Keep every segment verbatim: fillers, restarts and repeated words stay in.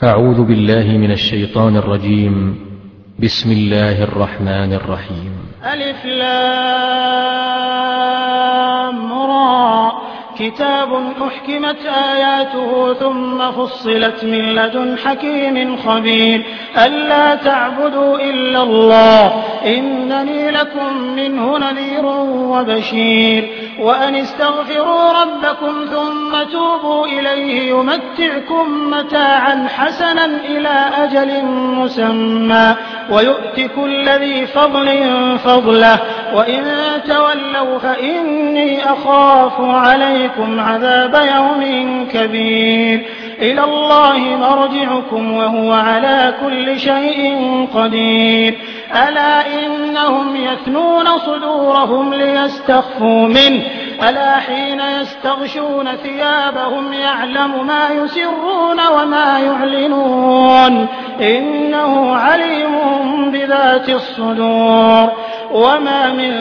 أعوذ بالله من الشيطان الرجيم. بسم الله الرحمن الرحيم. ألف لام را كتاب أحكمت آياته ثم فصلت من لدن حكيم خبير ألا تعبدوا إلا الله إنني لكم منه نذير وبشير وأن استغفروا ربكم ثم توبوا إليه يمتعكم متاعا حسنا إلى أجل مسمى ويؤت كل ذي فضل فضله وإن تولوا فإني أخاف عليكم عذاب يوم كبير إلى الله مرجعكم وهو على كل شيء قدير ألا إنهم يثنون صدورهم ليستخفوا منه ألا حين يستغشون ثيابهم يعلم ما يسرون وما يعلنون إنه عليم بذات الصدور وما من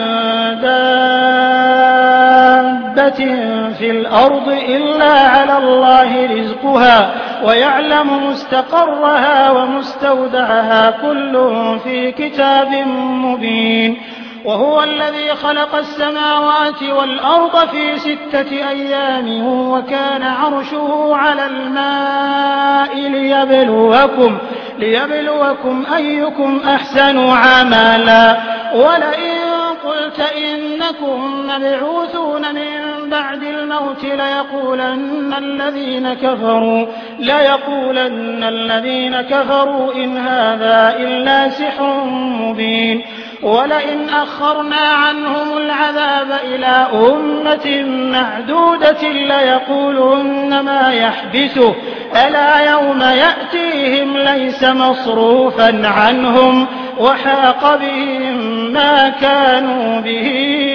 دابة في الأرض إلا على الله رزقها ويعلم مستقرها ومستودعها كل في كتاب مبين وهو الذي خلق السماوات والأرض في ستة أيام وكان عرشه على الماء ليبلوكم, ليبلوكم أيكم أحسن عملا ولئن قلت إنكم مبعوثون من بعد الموت ليقولن الذين كفروا ليقولن الذين كفروا إن هذا إلا سحر مبين ولئن أخرنا عنهم العذاب إلى أمة معدودة ليقولن ما يحبسه ألا يوم يأتيهم ليس مصروفا عنهم وحاق بهم ما كانوا به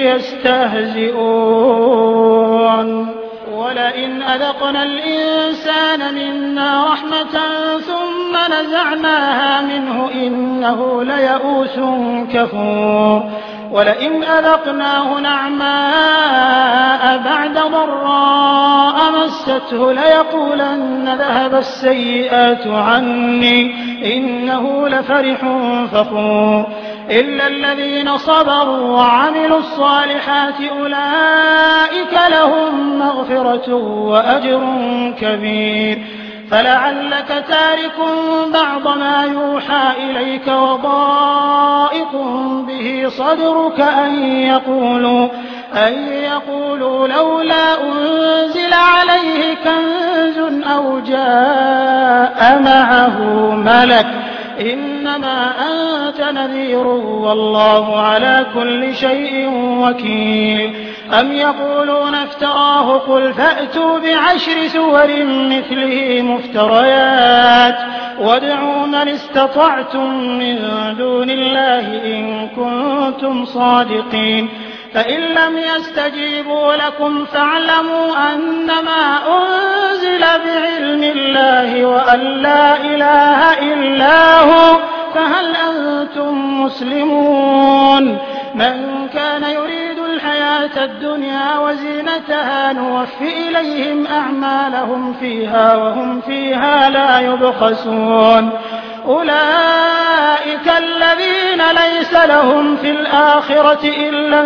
يستهزئون ولئن أذقنا الإنسان منا رحمة ثم نزعناها منه إنه ليئوس كفور ولئن أذقناه نعماء بعد ضراء مسته ليقولن ذهب السيئات عني إنه لفرح فخور إلا الذين صبروا وعملوا الصالحات أولئك لهم مغفرة وأجر كبير فلعلك تارك بعض ما يوحى إليك وضائق به صدرك أن يقولوا, أن يقولوا لولا أنزل عليه كنز أو جاء معه ملك إنما أنت نذير والله على كل شيء وكيل أم يقولون افتراه قل فأتوا بعشر سور مثله مفتريات وادعوا من استطعتم من دون الله إن كنتم صادقين فإن لم يستجيبوا لكم فاعلموا أنما أنزل بعلم الله وأن لا إله إلا هو فهل أنتم مسلمون من كان يريد الحياة الدنيا وزينتها نوفي إليهم أعمالهم فيها وهم فيها لا يبخسون أولئك الذين ليس لهم في الآخرة إلا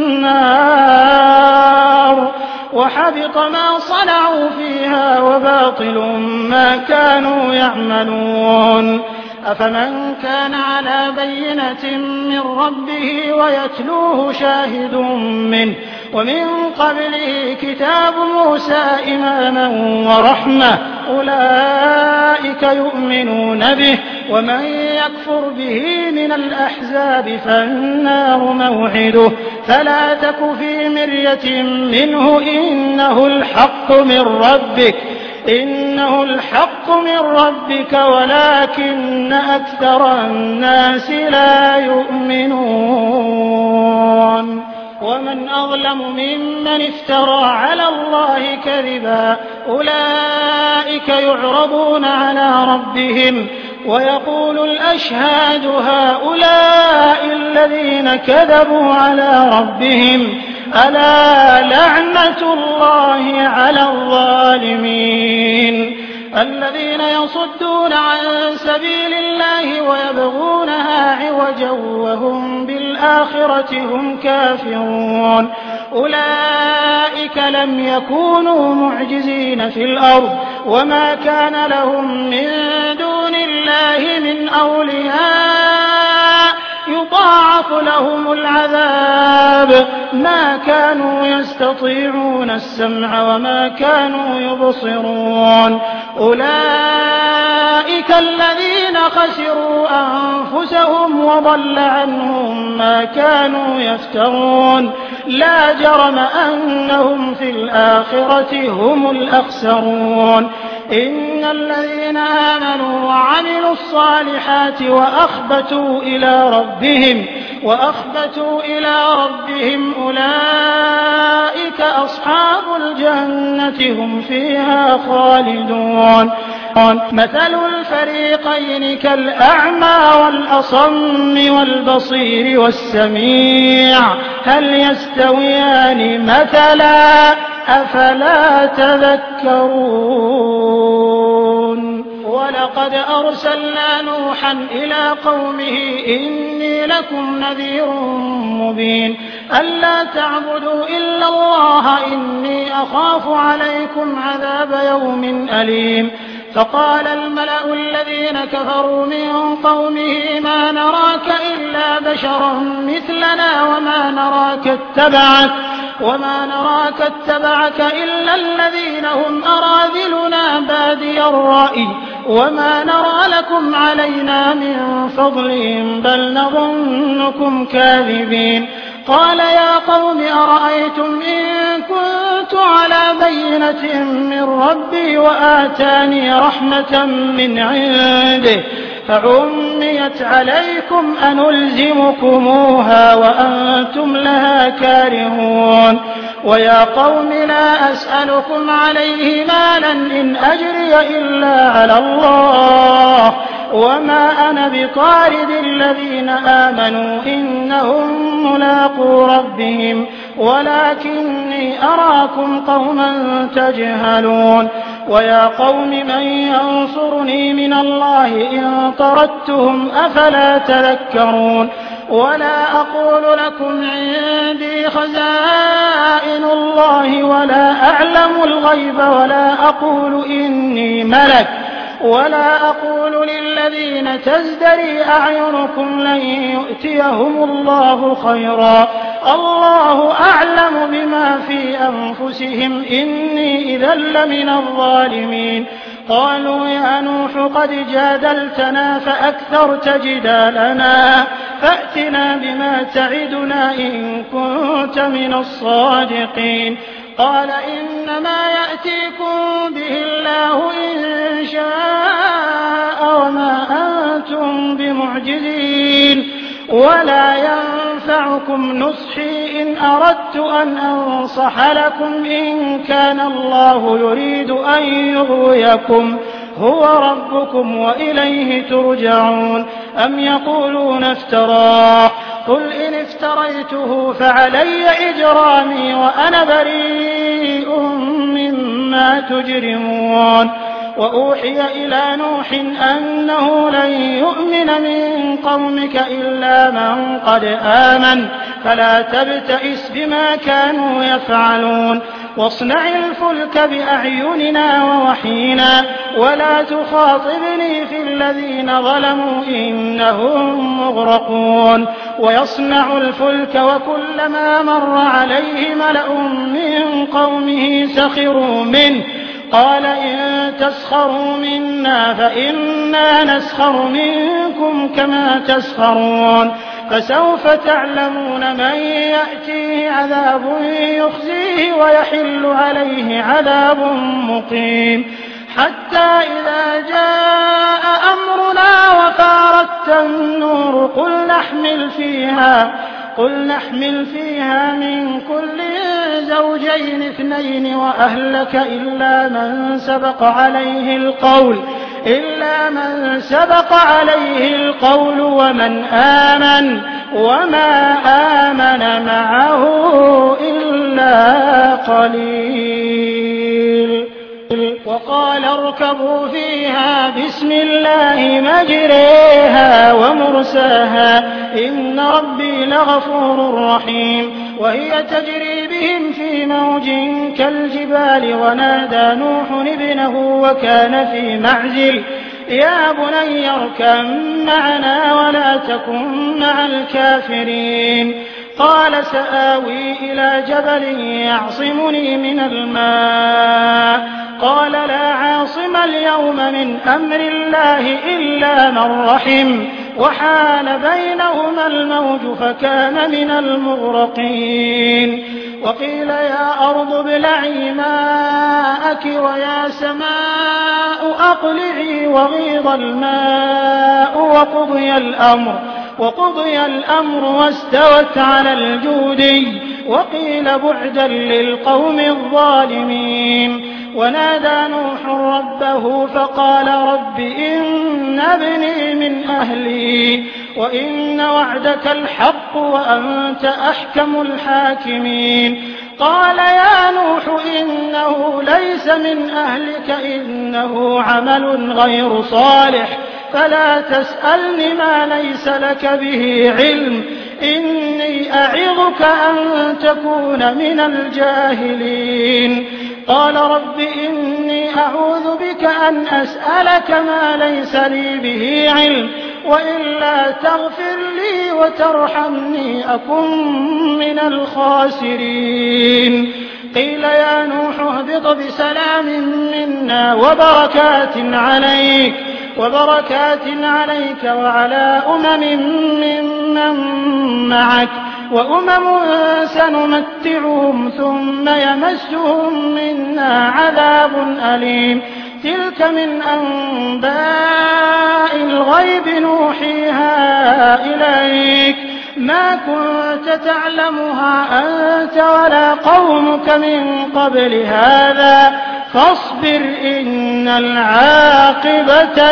النار وحبط ما صنعوا فيها وباطل ما كانوا يعملون أفمن كان على بينة من ربه ويتلوه شاهد منه ومن قبله كتاب موسى إماما ورحمة أولئك يؤمنون به ومن يكفر به من الأحزاب فالنار موعده فلا تك في مرية منه إنه الحق من ربك إنه الحق من ربك ولكن أكثر الناس لا يؤمنون ومن أظلم ممن افترى على الله كذبا أولئك يعرضون على ربهم ويقول الأشهاد هؤلاء الذين كذبوا على ربهم ألا لعنة الله على الظالمين الذين يصدون عن سبيل الله ويبغونها عوجا وهم بالآخرة هم كافرون أولئك لم يكونوا معجزين في الأرض وما كان لهم من دون الله من أولياء يضاعف لهم العذاب ما كانوا يستطيعون السمع وما كانوا يبصرون أولئك الذين خسروا أنفسهم وضل عنهم ما كانوا يفترون لا جرم أنهم في الآخرة هم الأخسرون إن الذين آمنوا وعملوا الصالحات وأخبتوا إلى ربهم وأخبتوا إلى ربهم أولئك أصحاب الجنة هم فيها خالدون مثل الفريقين كالأعمى والأصم والبصير والسميع هل يستويان مثلا أفلا تذكرون ولقد أرسلنا نوحا إلى قومه إني لكم نذير مبين ألا تعبدوا إلا الله إني أخاف عليكم عذاب يوم أليم فقال الملأ الذين كفروا من قومه ما نراك إلا بشرا مثلنا وما نراك اتبعك وما نراك اتبعك إلا الذين هم أراذلنا بادي الرأي وما نرى لكم علينا من فضل بل نظنكم كاذبين قال يا قوم أرأيتم إن كنت على بينة من ربي وآتاني رحمة من عنده فعميت عليكم أنلزمكموها وأنتم لها كارهون ويا قوم لا أسألكم عليه مالا إن أجري إلا على الله وما أنا بطارد الذين آمنوا إنهم ملاقو ربهم ولكني أراكم قوما تجهلون ويا قوم من ينصرني من الله إن طردتهم أفلا تذكرون ولا أقول لكم عندي خزائن الله ولا أعلم الغيب ولا أقول إني ملك ولا أقول للذين تزدري أعينكم لن يؤتيهم الله خيرا الله أعلم بما في أنفسهم إني إذا لمن الظالمين قالوا يا نوح قد جادلتنا فأكثرت جدالنا فأتنا بما تعدنا إن كنت من الصادقين قال إنما يأتيكم به الله إن شاء وما أنتم بمعجزين ولا ينفعكم نصحي إن أردت أن أنصح لكم إن كان الله يريد أن يغويكم هو ربكم وإليه ترجعون أم يقولون افتراه قل إن افتريته فعلي إجرامي وأنا بريء مما تجرمون وأوحي إلى نوح أنه لن يؤمن من قومك إلا من قد آمن فلا تبتئس بما كانوا يفعلون واصنع الفلك بأعيننا ووحينا ولا تخاطبني في الذين ظلموا إنهم مغرقون ويصنع الفلك وكلما مر عليه ملأ من قومه سخروا منه قال إن تسخروا منا فإنا نسخر منكم كما تسخرون فسوف تعلمون من يأتيه عذاب يخزيه ويحل عليه عذاب مقيم حتى إذا جاء أمرنا وفارت النور قل نحمل فيها قل نحمل فيها من كل زوجين اثنين وأهلك إلا من سبق عليه القول إلا من سبق عليه القول ومن آمن وما آمن معه إلا قليل وقال اركبوا فيها بسم الله مجريها ومرساها إن ربي لغفور رحيم وهي تجري بهم في موج كالجبال ونادى نوح ابنه وكان في معزل يا بني اركب معنا ولا تكن مع الكافرين قال سآوي إلى جبل يعصمني من الماء قال لا عاصم اليوم من أمر الله إلا من رحم وحال بينهما الموج فكان من المغرقين وقيل يا أرض ابلعي ماءك ويا سماء أقلعي وغيض الماء وقضي الأمر وقضي الأمر واستوت على الجودي وقيل بعدا للقوم الظالمين ونادى نوح ربه فقال رب إن ابني من أهلي وإن وعدك الحق وأنت أحكم الحاكمين قال يا نوح إنه ليس من أهلك إنه عمل غير صالح فلا تسألني ما ليس لك به علم إني أعظك أن تكون من الجاهلين قال رب إني أعوذ بك أن أسألك ما ليس لي به علم وإلا تغفر لي وترحمني أكن من الخاسرين قيل يا نوح اهبط بسلام منا وبركات عليك وبركات عليك وعلى أمم ممن معك وأمم سنمتعهم ثم يمسهم منا عذاب أليم تلك من أنباء الغيب نوحيها إليك ما كنت تعلمها أنت ولا قومك من قبل هذا فاصبر إن العاقبة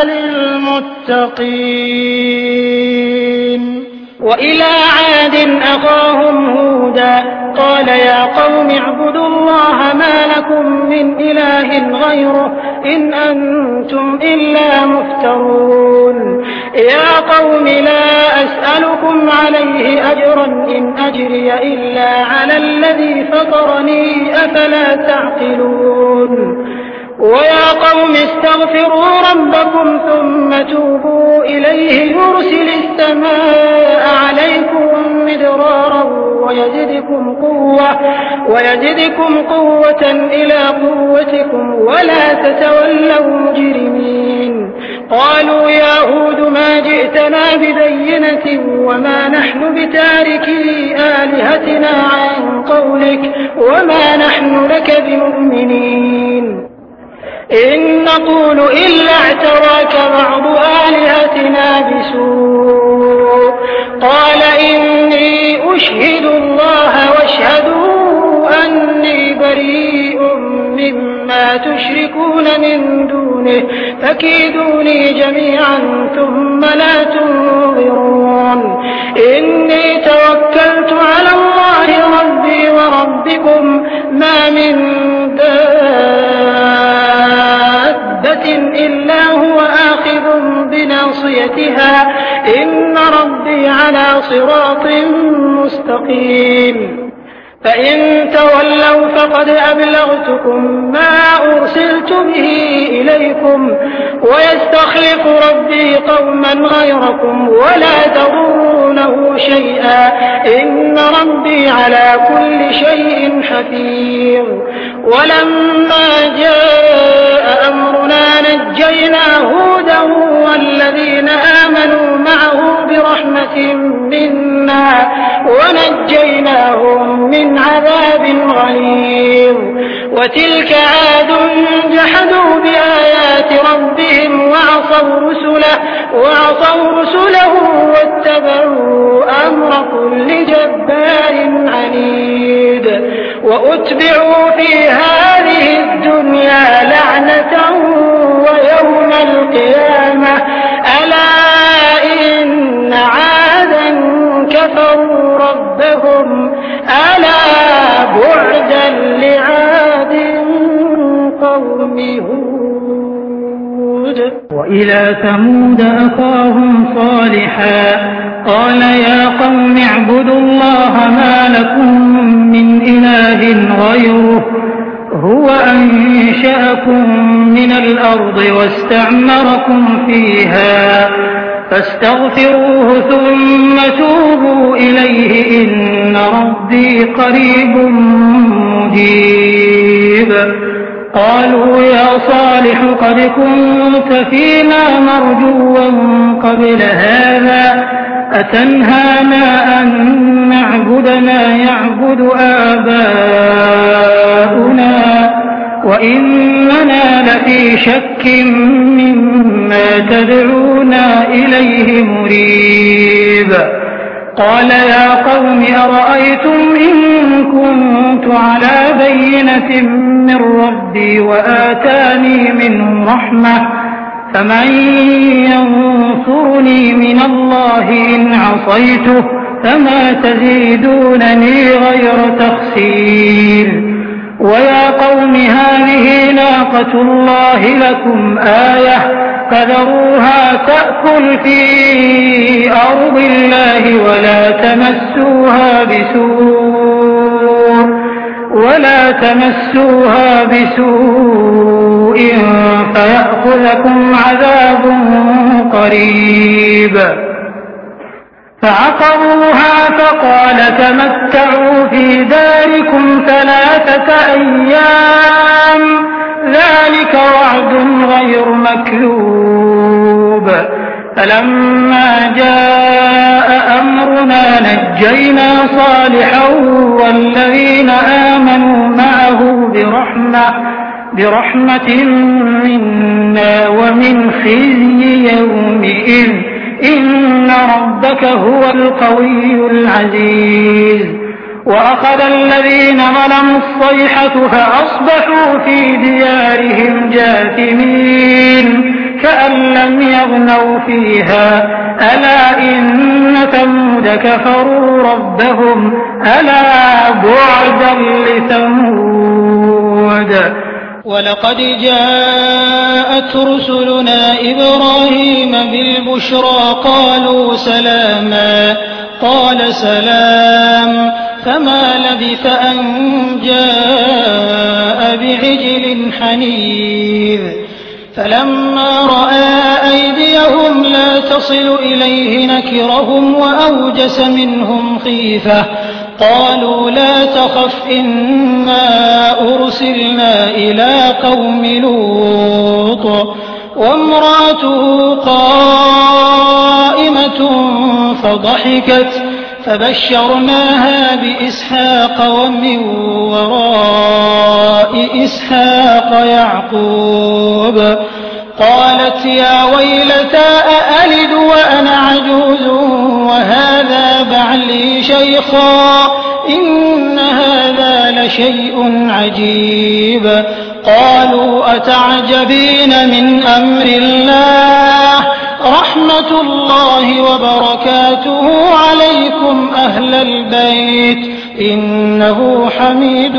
للمتقين وإلى عاد أخاهم هودا قال يا قوم اعبدوا الله ما لكم من إله غيره إن أنتم إلا مفترون يا قوم لا أسألكم عليه أجرا إن أجري إلا على الذي فطرني أفلا تعقلون ويا قوم استغفروا ربكم ثم توبوا إليه يرسل السماء عليكم مدرارا ويزدكم قوة ويزدكم قوة إلى قوتكم ولا تتولوا مجرمين قالوا يا هود ما جئتنا ببينة وما نحن بتاركي آلهتنا عن قولك وما نحن لك بمؤمنين إن نقول إلا اعتراك بعض آلهتنا بسوء قال إني أشهد الله واشهدوا أني بريء مما تشركون من دونه فكيدوني جميعا ثم لا تنظرون إني توكلت على الله ربي وربكم ما من دابة إلا هو آخذ بناصيتها إن ربي على صراط مستقيم فإن تولوا فقد أبلغتكم ما أرسلت به إليكم ويستخلف ربي قوما غيركم ولا تضرونه شيئا إن ربي على كل شيء حفيظ ولما جاء أمرنا نجينا هودا والذين آمنوا معه برحمة منا ونجيناهم من عذاب غليظ وتلك عاد جحدوا بآيات ربهم وعصوا رسله وعصوا رسله واتبعوا أمر كل جبار عنيد وأتبعوا في هذه الدنيا لعنة ويوم القيامة ألا إن عادا كفروا ربهم ألا بعدا لعاد قوم هود إلى ثمود أخاهم صالحا قال يا قوم اعبدوا الله ما لكم من إله غيره هو أنشأكم من الأرض واستعمركم فيها فاستغفروه ثم توبوا إليه إن ربي قريب مجيب. قالوا يا صالح قد كنت فينا مرجوا قبل هذا أتنهانا أن نعبد ما يعبد آباؤنا وإننا لفي شك مما تدعونا إليه مريب. قال يا قوم أرأيتم إن كنت على بينة من ربي وآتاني منه رحمة فمن ينصرني من الله إن عصيته فما تزيدونني غير تخسير. ويا قوم هذه ناقة الله لكم آية فذروها تأكل في أرض الله ولا تمسوها بسوء ولا تمسوها بسوء فيأخذكم عذاب قريب. فعقروها فقال تمتعوا في داركم ثلاثة أيام ذلك وعد غير مكذوب. فلما جاء أمرنا نجينا صالحا والذين آمنوا معه برحمة, برحمة منا ومن خزي يومئذ إن ربك هو القوي العزيز. وأخذ الذين ظلموا الصيحة فأصبحوا في ديارهم جاثمين كأن لم يغنوا فيها ألا إن ثمود كفروا ربهم ألا بعدا لثمود. ولقد جاءت رسلنا إبراهيم بالبشرى قالوا سلاما قال سلام فما لبث أن جاء بعجل حنيذ. فلما رأى أيديهم لا تصل إليه نكرهم وأوجس منهم خيفة قالوا لا تخف إنا أرسلنا إلى قوم لوط وامرأته قائمة فضحكت فبشرناها بإسحاق ومن وراء إسحاق يعقوب. قالت يا ويلتى أألد وأنا عجوز وهذا بعلي شيخا إن هذا لشيء عجيب. قالوا أتعجبين من أمر الله رحمة الله وبركاته عليكم أهل البيت إنه حميد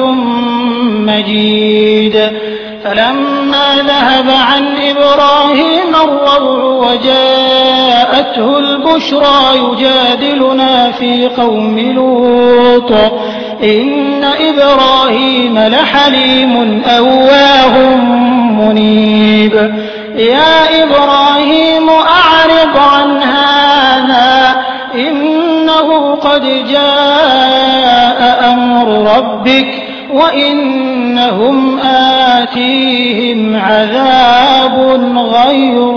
مجيد. فلما ذهب عن إبراهيم الروع وجاءته البشرى يجادلنا في قوم لوط إن إبراهيم لحليم أواه منيب. يا إبراهيم أعرض عن هذا إنه قد جاء أمر ربك وإنهم آتيهم عذاب غير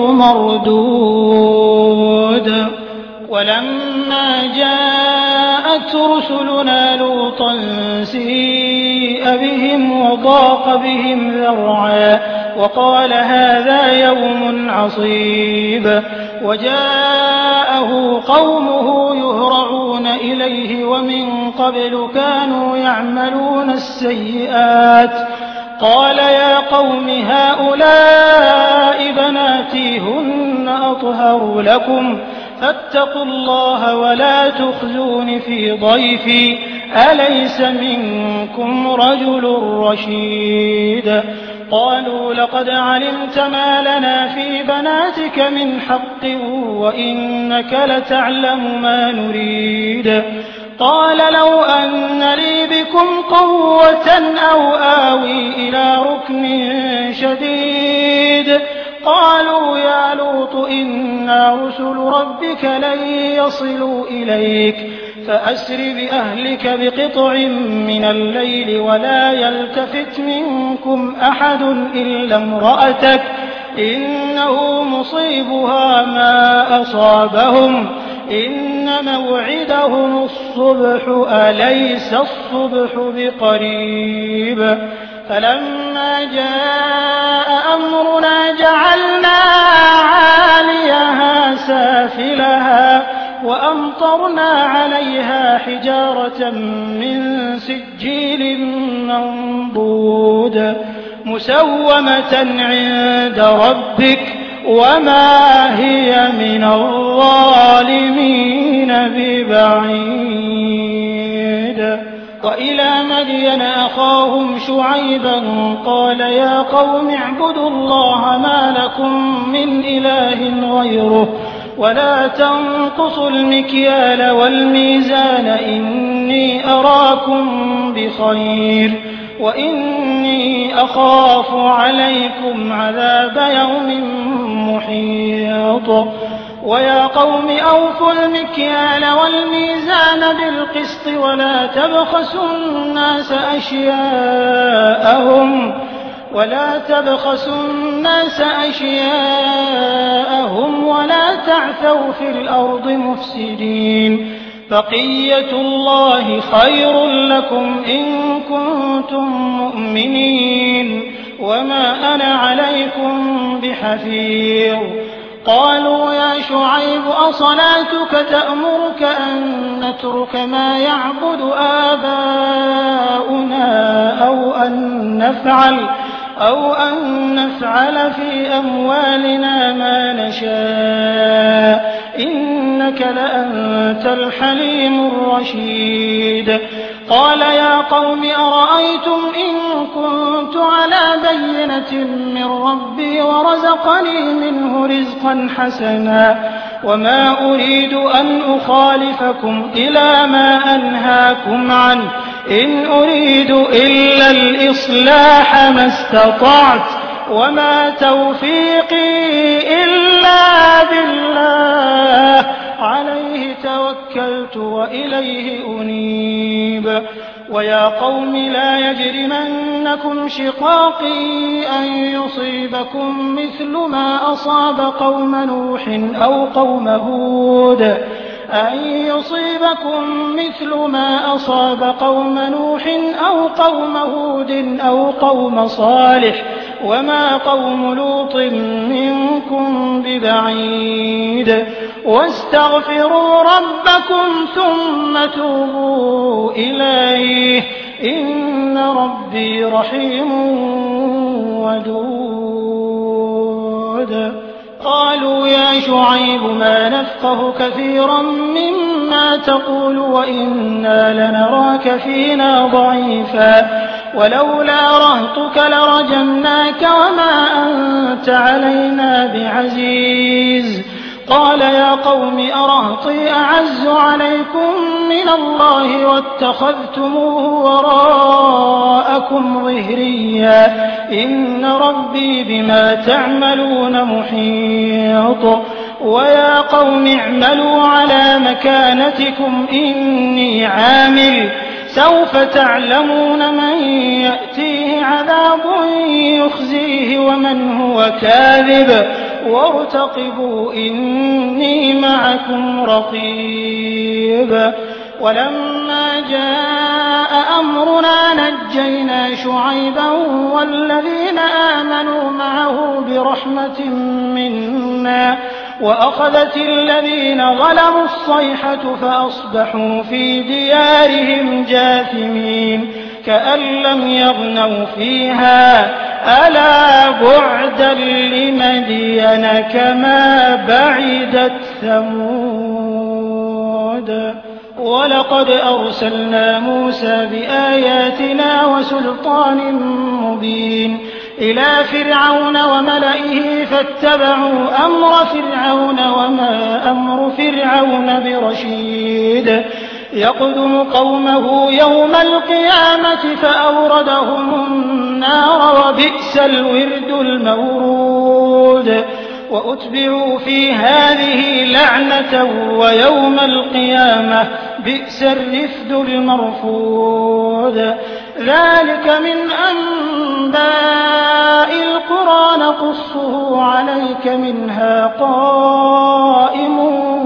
مردود. ولما جاءت رسلنا لوطا سيء بهم وضاق بهم ذرعا وقال هذا يوم عصيب. وجاءه قومه يهرعون إليه ومن قبل كانوا يعملون السيئات قال يا قوم هؤلاء بناتي هن أطهر لكم فاتقوا الله ولا تخزون في ضيفي أليس منكم رجل رشيد. قالوا لقد علمت ما لنا في بناتك من حق وإنك لتعلم ما نريد. قال لو أن لي بكم قوة أو آوي إلى ركن شديد. قالوا يا لوط إنا رسل ربك لن يصلوا إليك فأسر بأهلك بقطع من الليل ولا يلتفت منكم أحد إلا امرأتك إنه مصيبها ما أصابهم إن موعدهم الصبح أليس الصبح بقريب. فلما جاء أمرنا جعلنا عاليها سافلها وأمطرنا عليها حجارة من سجيل منضود مسومة عند ربك وما هي من الظالمين ببعيد. وإلى مدين أخاهم شعيبا قال يا قوم اعبدوا الله ما لكم من إله غيره ولا تنقصوا المكيال والميزان إني أراكم بخير وإني أخاف عليكم عذاب يوم محيط. ويا قوم أوفوا المكيال والميزان بالقسط ولا تبخسوا الناس أشياءهم ولا تبخسوا الناس أشياءهم ولا تعثوا في الأرض مفسدين. بقية الله خير لكم إن كنتم مؤمنين وما أنا عليكم بحفيظ. قالوا يا شعيب أصلاتك تأمرك أن نترك ما يعبد آباؤنا أو أن نفعل أو أن نفعل في أموالنا ما نشاء إنك لأنت الحليم الرشيد. قال يا قوم أرأيتم إن كنت على بينة من ربي ورزقني منه رزقا حسنا وما أريد أن أخالفكم إلى ما أنهاكم عنه إن أريد إلا الإصلاح ما استطعت وما توفيقي إلا بالله عليه توكلت وإليه أنيب. ويا قوم لا يجرمنكم شقاقي أن يصيبكم مثل ما أصاب قوم نوح أو قوم هود أن يصيبكم مثل ما أصاب قوم نوح أو قوم هود أو قوم صالح وما قوم لوط منكم ببعيد. واستغفروا ربكم ثم توبوا إليه إن ربي رحيم ودود. قالوا يا شعيب ما نفقه كثيرا مما تقول وإنا لنراك فينا ضعيفا ولولا رهطك لرجمناك وما أنت علينا بعزيز. قال يا قوم أرهطي أعز عليكم من الله واتخذتموه وراءكم ظهريا إن ربي بما تعملون محيط. ويا قوم اعملوا على مكانتكم إني عامل سوف تعلمون من يأتيه عذاب يخزيه ومن هو كاذب وارتقبوا إني معكم رقيب. ولما جاء أمرنا نجينا شعيبا والذين آمنوا معه برحمة منا وأخذت الذين ظلموا الصيحة فأصبحوا في ديارهم جاثمين كأن لم يغنوا فيها ألا بعدا لمدين كما بعدت ثمود. ولقد أرسلنا موسى بآياتنا وسلطان مبين إلى فرعون وملئه فاتبعوا أمر فرعون وما أمر فرعون برشيد يقدم قومه يوم القيامة فأوردهم النار وبئس الورد المورود وأتبعوا في هذه لعنة ويوم القيامة بئس الرفد المرفود ذلك من أنباء القرى نقصه عليك منها قائم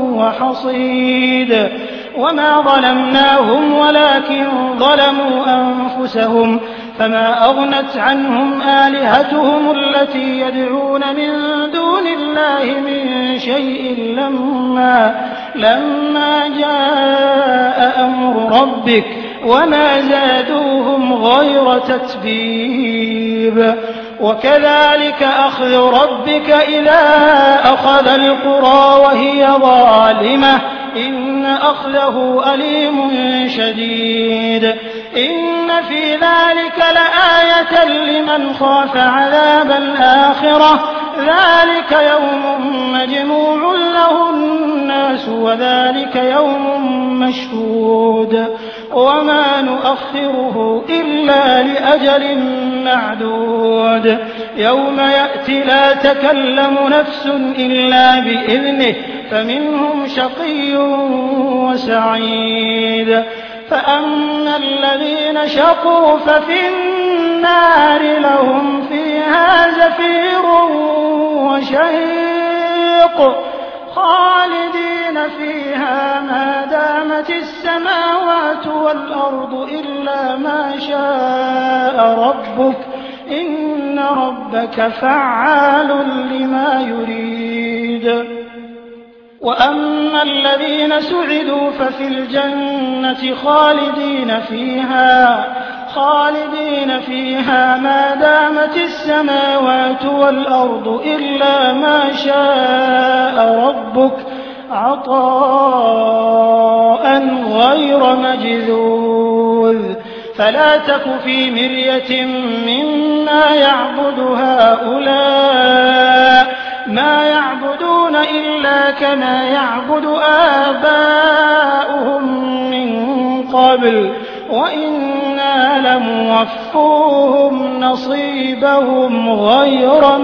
وحصيد وما ظلمناهم ولكن ظلموا أنفسهم فما أغنت عنهم آلهتهم التي يدعون من دون الله من شيء لما, لما جاء أمر ربك وما زادوهم غير تتبيب وكذلك أخذ ربك إذا أخذ القرى وهي ظالمة إن أخذه أليم شديد إن في ذلك لآية لمن خاف عذاب الآخرة ذلك يوم مجموع له الناس وذلك يوم مشهود وما نؤخره إلا لأجل معدود يوم يأتي لا تكلم نفس إلا بإذنه فمنهم شقي وسعيد فأما الذين شقوا ففي النار لهم فيها زفير وشهيق خالدين فيها ما دامت السماوات والأرض إلا ما شاء ربك إن ربك فعال لما يريد وأما الذين سعدوا ففي الجنة خالدين فيها خالدين فيها ما دامت السماوات والأرض إلا ما شاء ربك عطاء غير مجذوذ فلا تك في مرية مما يعبد هؤلاء ما يعبدون إلا كما يعبد آباؤهم من قبل وإنا لموفوهم نصيبهم غير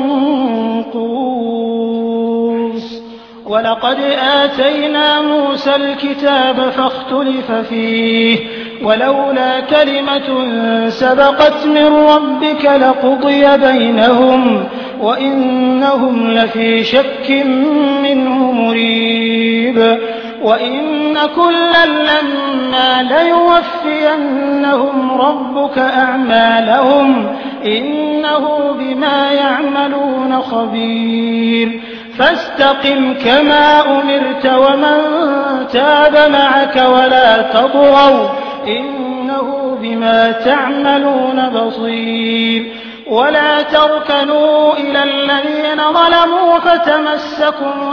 منقوص ولقد آتينا موسى الكتاب فاختلف فيه ولولا كلمة سبقت من ربك لقضي بينهم وإنهم لفي شك منه مريب وإن كلا لما ليوفينهم ربك أعمالهم إنه بما يعملون خبير فاستقم كما أمرت ومن تاب معك ولا تطغوا إنه بما تعملون بصير ولا تركنوا إلى الذين ظلموا فتمسكم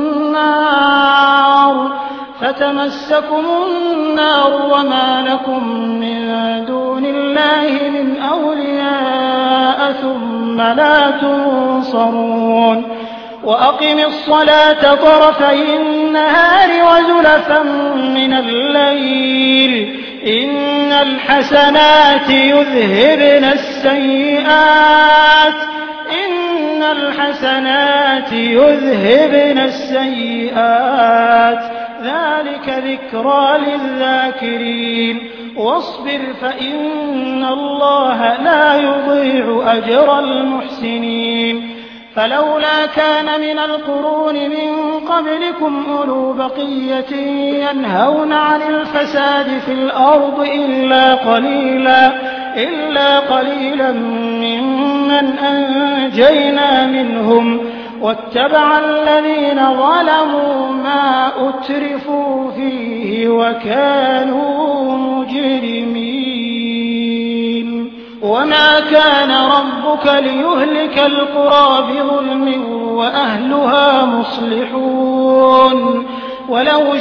النار فتمسكم النار وما لكم من دون الله من أولياء ثم لا تنصرون وأقم الصلاة طرفي النهار وزلفا من الليل إن الحسنات يذهبن السيئات إن الحسنات يذهبن السيئات ذلك ذكرى للذاكرين واصبر فإن الله لا يضيع أجر المحسنين فلولا كان من القرون من قبلكم أولو بقية ينهون عن الفساد في الأرض إلا قليلا إلا قليلا ممن أنجينا منهم واتبع الذين ظلموا ما أترفوا فيه وكانوا مجرمين وما كان ربك ليهلك القرى بظلم وأهلها مصلحون ولو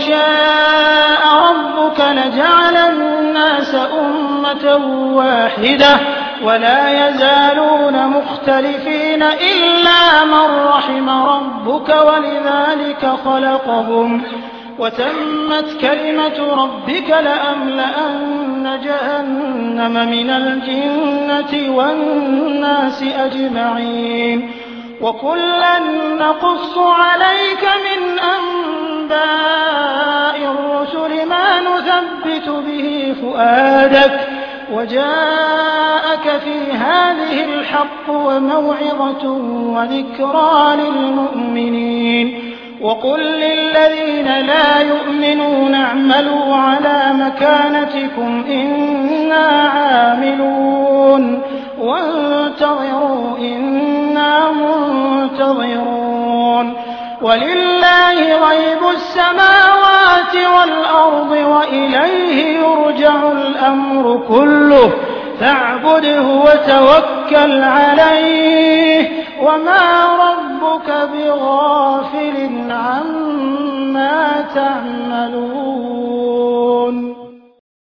شاء ربك لجعل الناس أمة واحدة ولا يزالون مختلفين إلا من رحم ربك ولذلك خلقهم وتمت كلمة ربك لأملأن جهنم من الجنة والناس أجمعين وكلا نقص عليك من أنباء الرسل ما نثبت به فؤادك وجاءك في هذه الحق وموعظة وذكرى للمؤمنين وقل للذين لا يؤمنون اعملوا على مكانتكم إنا عاملون وانتظروا إنا منتظرون ولله غيب السماوات والأرض وإليه يرجع الأمر كله فاعبده وتوكل عليه وما ربك بغافل عما تعملون